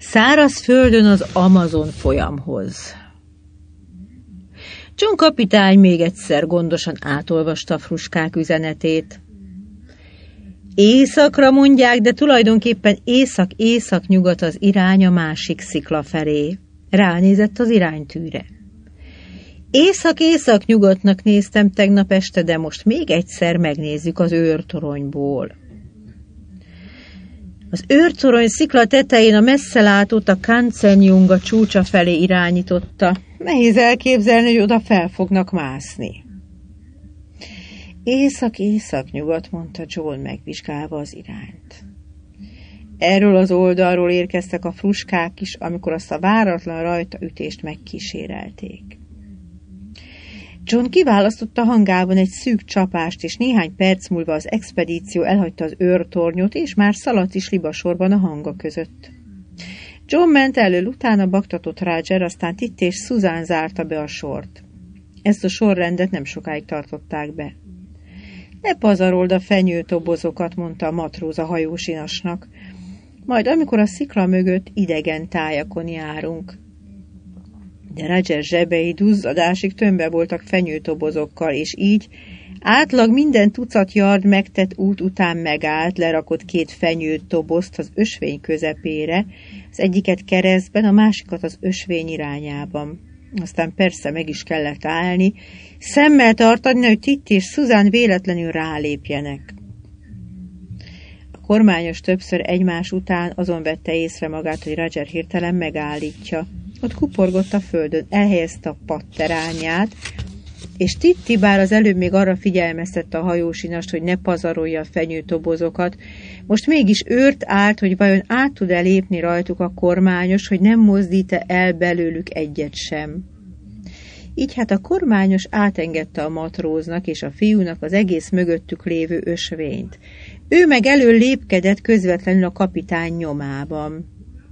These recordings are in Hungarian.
Száraz földön az Amazon folyamhoz. John kapitány még egyszer gondosan átolvasta a fruskák üzenetét. Északra mondják, de tulajdonképpen észak-észak-nyugat az irány a másik szikla felé. Ránézett az iránytűre. Észak-észak-nyugatnak néztem tegnap este, de most még egyszer megnézzük az őrtoronyból. Az őrtorony szikla tetején a messzelátót a Kanzenjunga csúcsa felé irányította. Nehéz elképzelni, hogy oda fel fognak mászni. Észak-észak-nyugat, mondta John, megvizsgálva az irányt. Erről az oldalról érkeztek a fruskák is, amikor azt a váratlan rajtaütést megkísérelték. John kiválasztotta hangában egy szűk csapást, és néhány perc múlva az expedíció elhagyta az őrtornyot, és már szaladt is libasorban a hanga között. John ment elől, utána baktatott Roger, aztán Titt és Susan zárta be a sort. Ezt a sorrendet nem sokáig tartották be. Ne pazarold a fenyőtobozokat, mondta a matróz a hajósinasnak. Majd amikor a szikla mögött idegen tájakon járunk. De Roger zsebei duzzadásig tömve voltak fenyőtobozokkal, és így átlag minden tucat yard megtett út után megállt, lerakott 2 fenyőtobozt az ösvény közepére, az egyiket keresztben, a másikat az ösvény irányában. Aztán persze meg is kellett állni, szemmel tartani, hogy Titt és Susan véletlenül rálépjenek. A kormányos többször egymás után azon vette észre magát, hogy Roger hirtelen megállítja. Ott kuporgott a földön, elhelyezte a patterányát, és Titti, bár az előbb még arra figyelmeztette a hajósinast, hogy ne pazarolja a fenyőtobozokat, most mégis őrt állt, hogy vajon át tud-e lépni rajtuk a kormányos, hogy nem mozdít-e el belőlük egyet sem. Így hát a kormányos átengedte a matróznak és a fiúnak az egész mögöttük lévő ösvényt. Ő meg elől lépkedett közvetlenül a kapitány nyomában.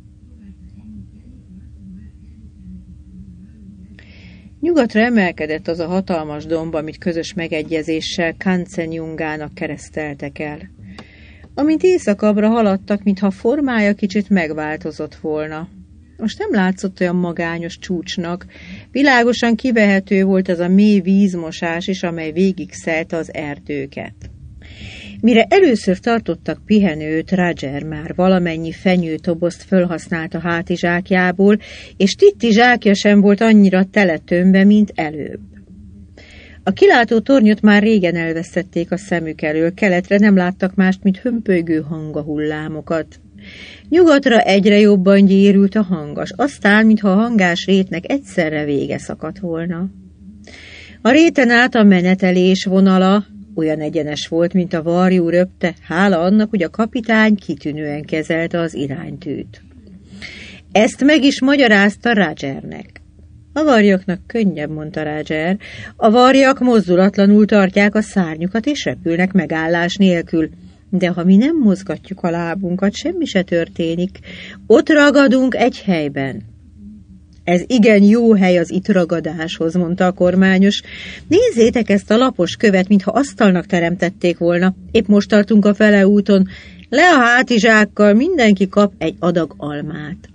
Nyugatra emelkedett az a hatalmas domb, amit közös megegyezéssel Kanzenjungának kereszteltek el. Amint északabbra haladtak, mintha formája kicsit megváltozott volna. Most nem látszott olyan magányos csúcsnak, világosan kivehető volt az a mély vízmosás is, amely végigszelte az erdőket. Mire először tartottak pihenőt, Roger már valamennyi fenyőtobozt fölhasznált a hátizsákjából, és Titti zsákja sem volt annyira teletömve, mint előbb. A kilátó tornyot már régen elvesztették a szemük elől, keletre nem láttak mást, mint hömpölygő hangahullámokat. Nyugatra egyre jobban gyérült a hangas, aztán, mintha a hangás rétnek egyszerre vége szakadt volna. A réten át a menetelés vonala olyan egyenes volt, mint a varjú röpte, hála annak, hogy a kapitány kitűnően kezelte az iránytűt. Ezt meg is magyarázta Rogernek. A varjaknak könnyebb, mondta Roger. A varjak mozdulatlanul tartják a szárnyukat, és repülnek megállás nélkül. De ha mi nem mozgatjuk a lábunkat, semmi se történik. Ott ragadunk egy helyben. Ez igen jó hely az itt ragadáshoz, mondta a kormányos. Nézzétek ezt a lapos követ, mintha asztalnak teremtették volna. Épp most tartunk a fele úton. Le a hátizsákkal, mindenki kap egy adag almát.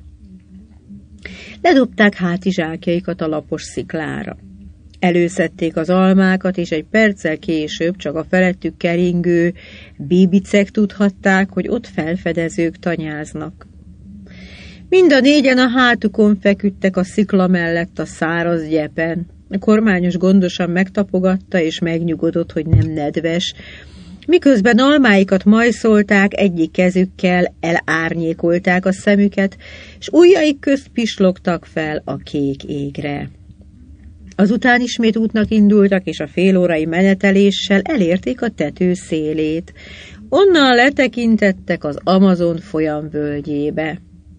Ledobták hátizsákjaikat a lapos sziklára. Előszedték az almákat, és egy perccel később csak a felettük keringő bíbicek tudhatták, hogy ott felfedezők tanyáznak. Mind a négyen a hátukon feküdtek a szikla mellett a száraz gyepen. A kormányos gondosan megtapogatta, és megnyugodott, hogy nem nedves. Miközben almáikat majszolták, egyik kezükkel elárnyékolták a szemüket, és ujjaik közt pislogtak fel a kék égre. Azután ismét útnak indultak, és a félórai meneteléssel elérték a tető szélét. Onnan letekintettek az Amazon folyam völgyébe.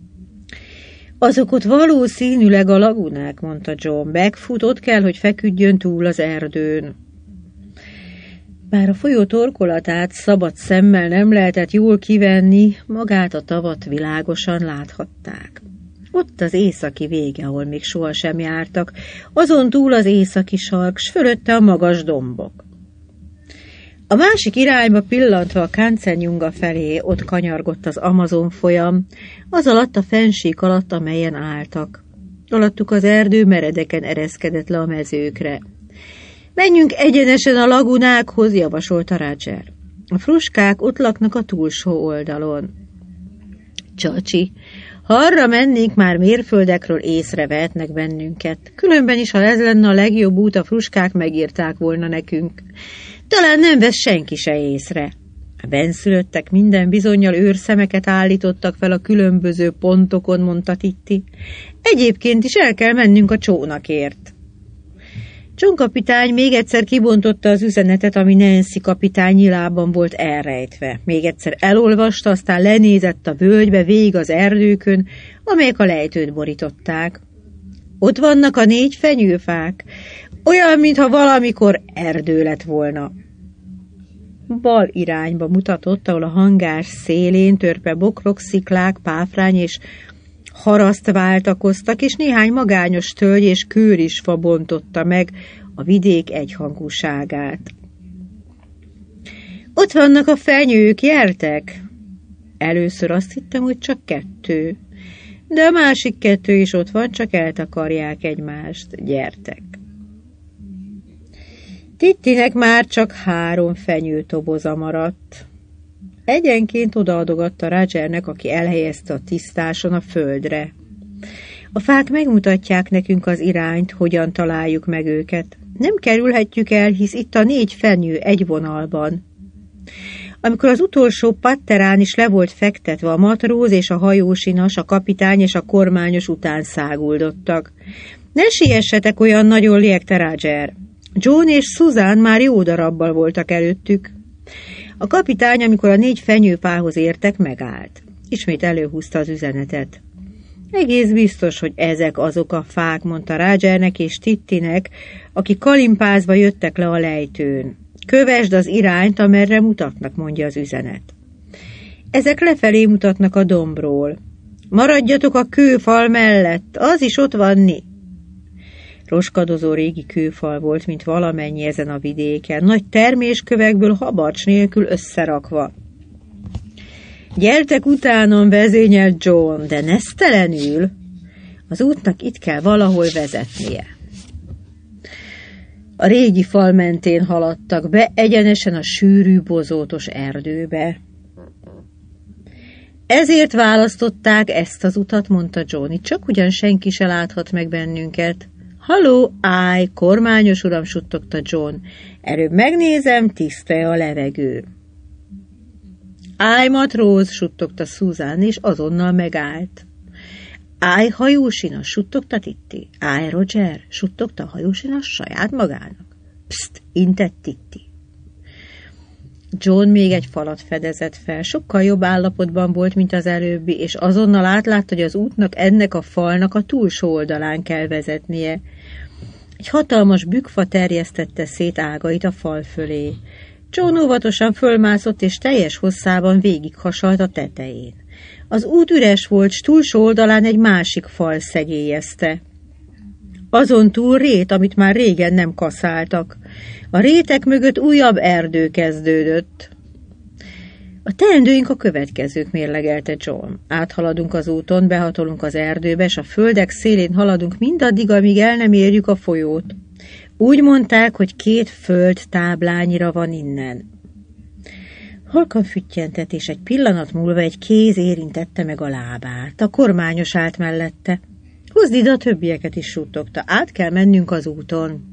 Azok ott valószínűleg a lagunák, mondta John. Megfut, ott kell, hogy feküdjön túl az erdőn. Bár a folyó torkolatát szabad szemmel nem lehetett jól kivenni, magát a tavat világosan láthatták. Ott az északi vége, ahol még sohasem jártak, azon túl az északi sark, s fölötte a magas dombok. A másik irányba pillantva a Kanzenjunga felé, ott kanyargott az Amazon folyam, az alatt a fennsík alatt, amelyen álltak. Alattuk az erdő meredeken ereszkedett le a mezőkre. Menjünk egyenesen a lagunákhoz, javasolta Roger. A fruskák ott laknak a túlsó oldalon. Csacsi, ha arra mennénk, már mérföldekről észrevehetnek bennünket. Különben is, ha ez lenne a legjobb út, a fruskák megírták volna nekünk. Talán nem vesz senki se észre. A benszülöttek minden bizonnyal őrszemeket állítottak fel a különböző pontokon, mondta Titti. Egyébként is el kell mennünk a csónakért. John kapitány még egyszer kibontotta az üzenetet, ami Nancy kapitány nyilában volt elrejtve. Még egyszer elolvasta, aztán lenézett a völgybe, végig az erdőkön, amelyek a lejtőt borították. Ott vannak a 4 fenyőfák, olyan, mintha valamikor erdő lett volna. Bal irányba mutatott, ahol a hangár szélén törpe bokrok, sziklák, páfrány és haraszt váltakoztak, és néhány magányos tölgy és kőrisfa bontotta meg a vidék egyhangúságát. Ott vannak a fenyők, gyertek! Először azt hittem, hogy csak 2, de a másik 2 is ott van, csak eltakarják egymást. Gyertek! Tittinek már csak 3 fenyőtoboza maradt. Egyenként odaadogatta Rogernek, aki elhelyezte a tisztáson a földre. A fák megmutatják nekünk az irányt, hogyan találjuk meg őket. Nem kerülhetjük el, hisz itt a 4 fenyő egy vonalban. Amikor az utolsó patterán is le volt fektetve, a matróz és a hajósinas, a kapitány és a kormányos után száguldottak. Ne siessetek olyan nagyon, liegte Roger. John és Susan már jó darabbal voltak előttük. A kapitány, amikor a 4 fenyőfához értek, megállt. Ismét előhúzta az üzenetet. Egész biztos, hogy ezek azok a fák, mondta Rogernek és Tittinek, akik kalimpázva jöttek le a lejtőn. Kövesd az irányt, amerre mutatnak, mondja az üzenet. Ezek lefelé mutatnak a dombról. Maradjatok a kőfal mellett, az is ott van Roskadozó régi kőfal volt, mint valamennyi ezen a vidéken, nagy terméskövekből habarcs nélkül összerakva. Gyertek utánom, vezényelt John, de nesztelenül. Az útnak itt kell valahol vezetnie. A régi fal mentén haladtak be, egyenesen a sűrű, bozótos erdőbe. Ezért választották ezt az utat, mondta Johnny, csak ugyan senki se láthat meg bennünket. Halló, állj, kormányos uram, suttogta John. Előbb megnézem, tiszta a levegő. Állj, matróz, suttogta Susan, és azonnal megállt. Állj, hajósinas, suttogta Titti. Állj, Roger, suttogta a hajósinas saját magának. Pszt, intett Titti. John még egy falat fedezett fel, sokkal jobb állapotban volt, mint az előbbi, és azonnal átlátta, hogy az útnak ennek a falnak a túlsó oldalán kell vezetnie. Egy hatalmas bükkfa terjesztette szét ágait a fal fölé. John óvatosan fölmászott, és teljes hosszában végighasalt a tetején. Az út üres volt, s túlsó oldalán egy másik fal szegélyezte. Azon túl rét, amit már régen nem kaszáltak. A rétek mögött újabb erdő kezdődött. A teendőink a következők, mérlegelte John. Áthaladunk az úton, behatolunk az erdőbe, s a földek szélén haladunk mindaddig, amíg el nem érjük a folyót. Úgy mondták, hogy 2 föld táblányira van innen. Halkan füttyentett, és egy pillanat múlva egy kéz érintette meg a lábát. A kormányos állt mellette. Hozd ide a többieket is, suttogta. Át kell mennünk az úton.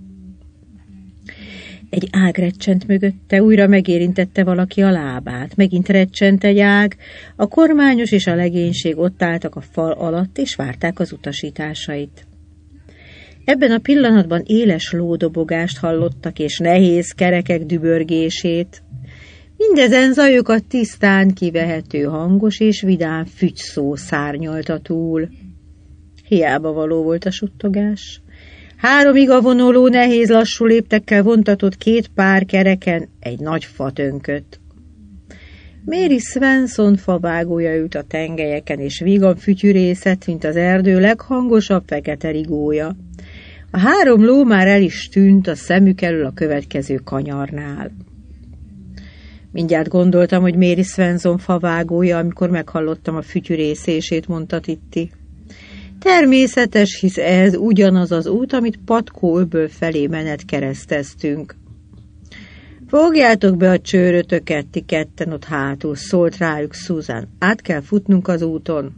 Egy ág recsent mögötte, újra megérintette valaki a lábát. Megint recsent egy ág. A kormányos és a legénység ott álltak a fal alatt, és várták az utasításait. Ebben a pillanatban éles lódobogást hallottak, és nehéz kerekek dübörgését. Mindezen zajokat tisztán kivehető hangos és vidám fügyszó szárnyalta túl. Hiába való volt a suttogás. 3 igavonuló, nehéz lassú léptekkel vontatott 2 pár kereken egy nagy fa tönkött. Mary Swenson favágója ült a tengelyeken, és vígan fütyürészett, mint az erdő leghangosabb fekete rigója. A 3 ló már el is tűnt a szemük elől a következő kanyarnál. Mindjárt gondoltam, hogy Mary Swanson favágója, amikor meghallottam a fütyürészését, mondta Titti. Természetes, hisz ez ugyanaz az út, amit Patkóöböl felé menet kereszteztünk. Fogjátok be a csőrötöket, ti ketten ott hátul, szólt rájuk Susan. Át kell futnunk az úton.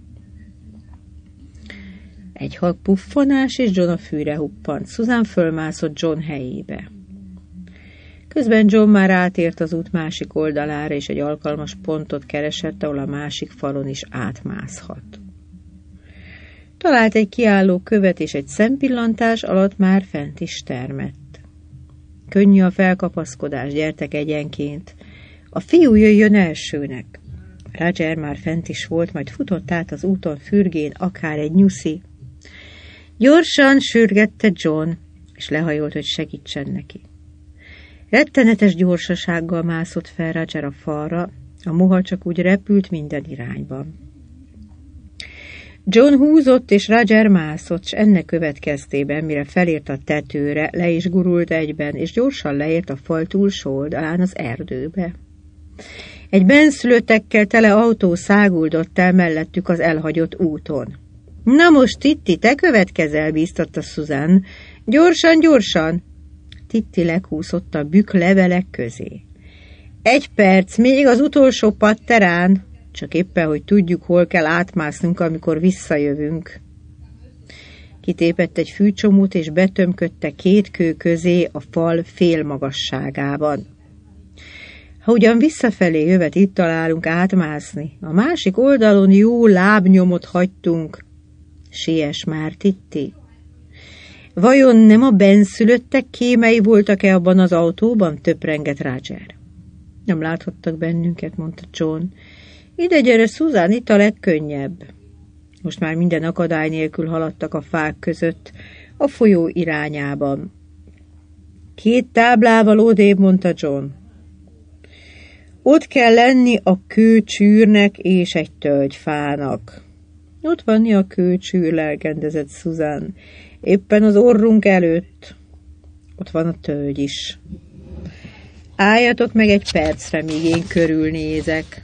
Egy halk puffanás, és John a fűre huppant. Susan fölmászott John helyébe. Közben John már átért az út másik oldalára, és egy alkalmas pontot keresett, ahol a másik falon is átmászhat. Talált egy kiálló követ, és egy szempillantás alatt már fent is termett. Könnyű a felkapaszkodás, gyertek egyenként. A fiú jöjjön elsőnek. Roger már fent is volt, majd futott át az úton fürgén, akár egy nyuszi. Gyorsan sürgette John, és lehajolt, hogy segítsen neki. Rettenetes gyorsasággal mászott fel Roger a falra, a moha csak úgy repült minden irányban. John húzott, és Roger mászott, s ennek következtében, mire felért a tetőre, le is gurult egyben, és gyorsan leért a fal túlsó oldalán az erdőbe. Egy bennszülöttekkel tele autó száguldott el mellettük az elhagyott úton. Na most, Titti, te következel, bíztatta Susan. Gyorsan, gyorsan! Titti lekúszott a bükk levelek közé. 1 perc, még az utolsó patterán, csak éppen, hogy tudjuk, hol kell átmásznunk, amikor visszajövünk. Kitépett egy fűcsomót, és betömködte 2 kő közé a fal félmagasságában. Ha ugyan visszafelé jövet, itt találunk átmászni. A másik oldalon jó lábnyomot hagytunk. Siess már, Titti! Vajon nem a bennszülöttek kémei voltak-e abban az autóban? Töprengett Roger. Nem láthattak bennünket, mondta John. Ide gyere, Susan, itt a legkönnyebb. Most már minden akadály nélkül haladtak a fák között, a folyó irányában. 2 táblával odébb, mondta John. Ott kell lenni a kőcsűrnek és egy tölgyfának. Ott van a kőcsűr, lelkendezett Susan. Éppen az orrunk előtt. Ott van a tölgy is. Álljatok meg 1 percre, míg én körülnézek.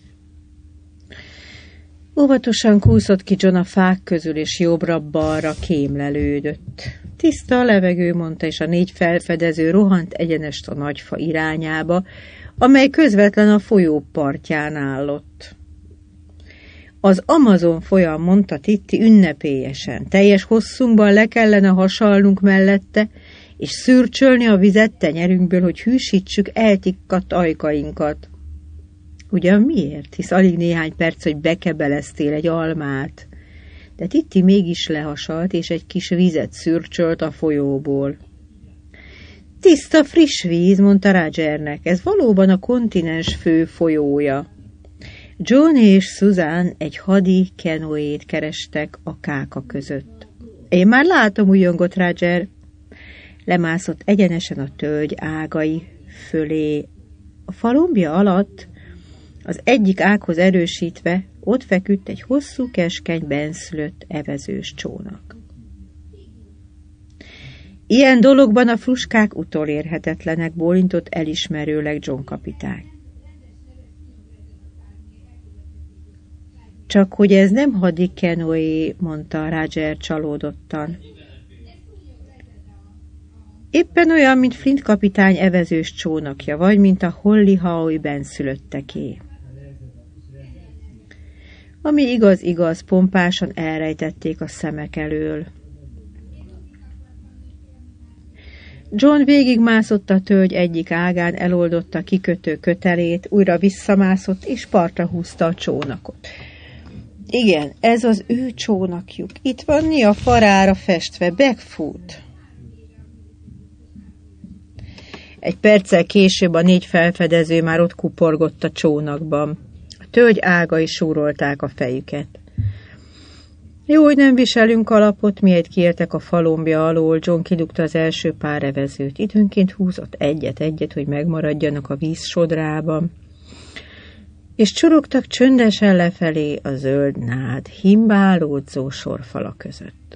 Óvatosan kúszott ki John a fák közül, és jobbra-balra kémlelődött. Tiszta a levegő, mondta, és a 4 felfedező rohant egyenest a nagyfa irányába, amely közvetlen a folyó partján állott. Az Amazon folyam, mondta Titti ünnepélyesen. Teljes hosszunkban le kellene hasalnunk mellette, és szürcsölni a vizet tenyerünkből, hogy hűsítsük eltikkadt ajkainkat. Ugyan miért? Hisz alig néhány perc, hogy bekebeleztél egy almát. De Titti mégis lehasalt, és egy kis vizet szürcsölt a folyóból. Tiszta, friss víz, mondta Rogernek. Ez valóban a kontinens fő folyója. John és Susan egy hadi kenóét kerestek a káka között. Én már látom, újjongott Roger. Lemászott egyenesen a tölgy ágai fölé. A falombja alatt, az egyik ághoz erősítve, ott feküdt egy hosszú, keskeny, bennszülött evezős csónak. Ilyen dologban a fruskák utolérhetetlenek, bólintott elismerőleg John kapitány. Csak hogy ez nem hadi kenóé, mondta Roger csalódottan. Éppen olyan, mint Flint kapitány evezős csónakja, vagy mint a Holly Howe bennszülötteké. Ami igaz, pompásan elrejtették a szemek elől. John végigmászott a tölgy egyik ágán, eloldotta kikötő kötelét, újra visszamászott, és partra húzta a csónakot. Igen, ez az ő csónakjuk. Itt van a farára festve, Backfoot. Egy perccel később a 4 felfedező már ott kuporgott a csónakban. A tölgy ágai súrolták a fejüket. Jó, hogy nem viselünk alapot, miért kiértek a falombja alól. John kidugta az első pár evezőt. Időnként húzott egyet, hogy megmaradjanak a víz sodrában. És csurogtak csöndesen lefelé a zöld nád himbálódzó sorfala között.